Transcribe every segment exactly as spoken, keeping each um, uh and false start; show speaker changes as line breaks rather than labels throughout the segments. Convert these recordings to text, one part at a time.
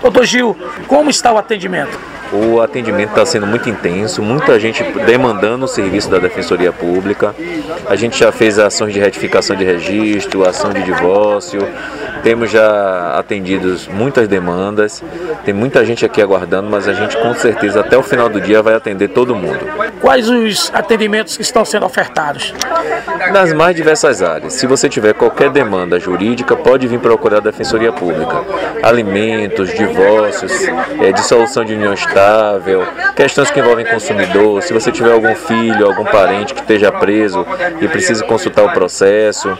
Doutor Gil, como está o atendimento?
O atendimento está sendo muito intenso, muita gente demandando o serviço da Defensoria Pública. A gente já fez ações de retificação de registro, ação de divórcio, temos já atendido muitas demandas, tem muita gente aqui aguardando, mas a gente com certeza até o final do dia vai atender todo mundo.
Quais os atendimentos que estão sendo ofertados?
Nas mais diversas áreas. Se você tiver qualquer demanda jurídica, pode vir procurar a Defensoria Pública. Alimentos, divórcios, é, dissolução de união estável, questões que envolvem consumidor, se você tiver algum filho, algum parente que esteja preso e precise consultar o processo.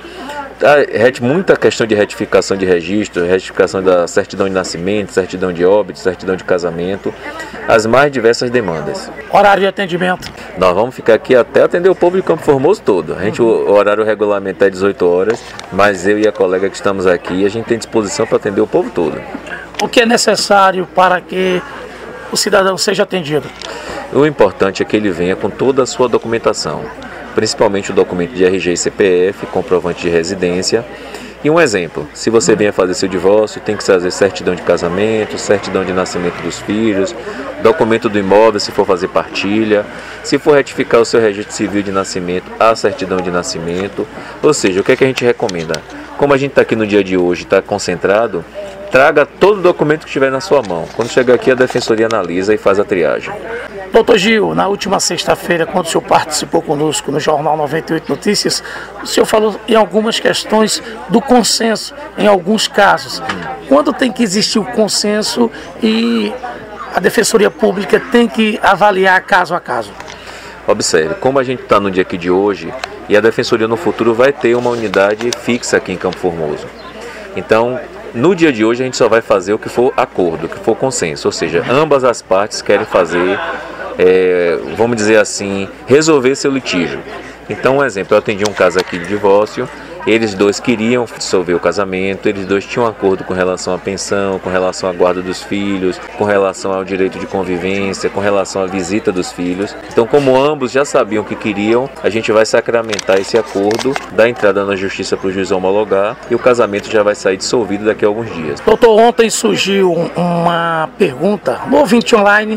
Muita questão de retificação de registro, retificação da certidão de nascimento, certidão de óbito, certidão de casamento, as mais diversas demandas.
Horário de atendimento?
Nós vamos ficar aqui até atender o povo de Campo Formoso todo. A gente, o horário regulamentar é dezoito horas, mas eu e a colega que estamos aqui, a gente tem disposição para atender o povo todo.
O que é necessário para que o cidadão seja atendido?
O importante é que ele venha com toda a sua documentação, principalmente o documento de R G e C P F, comprovante de residência. E um exemplo, se você vier fazer seu divórcio, tem que trazer certidão de casamento, certidão de nascimento dos filhos, documento do imóvel se for fazer partilha, se for retificar o seu registro civil de nascimento, a certidão de nascimento. Ou seja, o que é que a gente recomenda? Como a gente está aqui no dia de hoje, está concentrado, traga todo o documento que estiver na sua mão. Quando chegar aqui, a Defensoria analisa e faz a triagem.
Doutor Gil, na última sexta-feira, quando o senhor participou conosco no Jornal noventa e oito Notícias, o senhor falou em algumas questões do consenso, em alguns casos. Quando tem que existir o consenso e a Defensoria Pública tem que avaliar caso a caso?
Observe, como a gente está no dia aqui de hoje, e a Defensoria no futuro vai ter uma unidade fixa aqui em Campo Formoso. Então, no dia de hoje a gente só vai fazer o que for acordo, o que for consenso, ou seja, ambas as partes querem fazer, é, vamos dizer assim, resolver seu litígio. Então, um exemplo, eu atendi um caso aqui de divórcio, eles dois queriam dissolver o casamento, eles dois tinham um acordo com relação à pensão, com relação à guarda dos filhos, com relação ao direito de convivência, com relação à visita dos filhos. Então, como ambos já sabiam o que queriam, a gente vai sacramentar esse acordo, dar entrada na justiça para o juiz homologar e o casamento já vai sair dissolvido daqui a alguns dias.
Doutor, ontem surgiu uma pergunta no ouvinte online,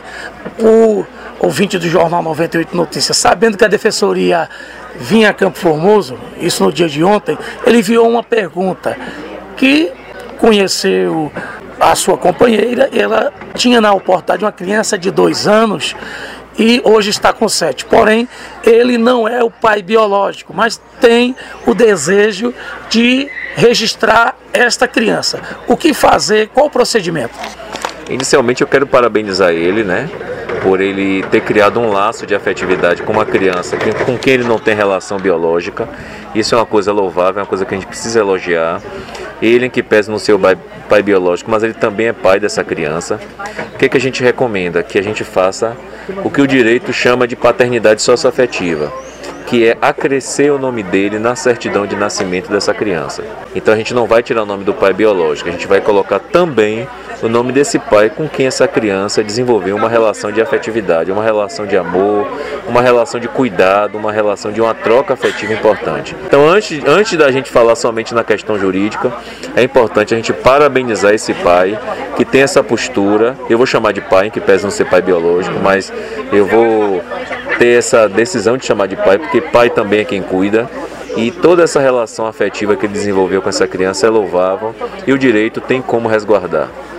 o ouvinte do Jornal noventa e oito Notícias, sabendo que a Defensoria vinha a Campo Formoso, isso no dia de ontem, ele enviou uma pergunta que conheceu a sua companheira, ela tinha na oportunidade uma criança de dois anos e hoje está com sete. Porém, ele não é o pai biológico, mas tem o desejo de registrar esta criança. O que fazer? Qual o procedimento?
Inicialmente eu quero parabenizar ele, né, por ele ter criado um laço de afetividade com uma criança com quem ele não tem relação biológica. Isso é uma coisa louvável, é uma coisa que a gente precisa elogiar. Ele em que pese no seu pai, pai biológico, mas ele também é pai dessa criança. O que, que a gente recomenda? Que a gente faça o que o direito chama de paternidade socioafetiva, que é acrescer o nome dele na certidão de nascimento dessa criança. Então a gente não vai tirar o nome do pai biológico, a gente vai colocar também o nome desse pai com quem essa criança desenvolveu uma relação de afetividade, uma relação de amor, uma relação de cuidado, uma relação de uma troca afetiva importante. Então antes, antes da gente falar somente na questão jurídica, é importante a gente parabenizar esse pai que tem essa postura. Eu vou chamar de pai, que pese não ser pai biológico, mas eu vou ter essa decisão de chamar de pai, porque pai também é quem cuida. E toda essa relação afetiva que ele desenvolveu com essa criança é louvável e o direito tem como resguardar.